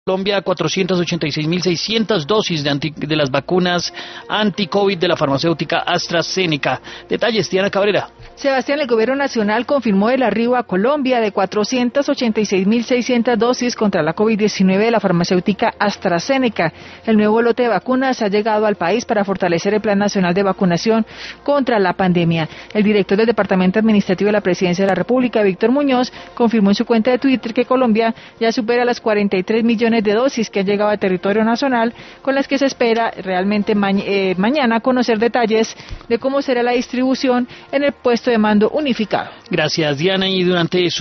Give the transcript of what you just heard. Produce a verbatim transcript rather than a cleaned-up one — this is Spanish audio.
Colombia, cuatrocientas ochenta y seis mil seiscientas dosis de, anti, de las vacunas anti-COVID de la farmacéutica AstraZeneca. Detalles, Diana Cabrera. Sebastián, el gobierno nacional confirmó el arribo a Colombia de cuatrocientas ochenta y seis mil seiscientas dosis contra la COVID diecinueve de la farmacéutica AstraZeneca. El nuevo lote de vacunas ha llegado al país para fortalecer el Plan Nacional de Vacunación contra la pandemia. El director del Departamento Administrativo de la Presidencia de la República, Víctor Muñoz, confirmó en su cuenta de Twitter que Colombia ya supera las cuarenta y tres millones de dosis que han llegado al territorio nacional, con las que se espera realmente ma eh, mañana conocer detalles de cómo será la distribución en el puesto de mando unificado. Gracias, Diana. Y durante su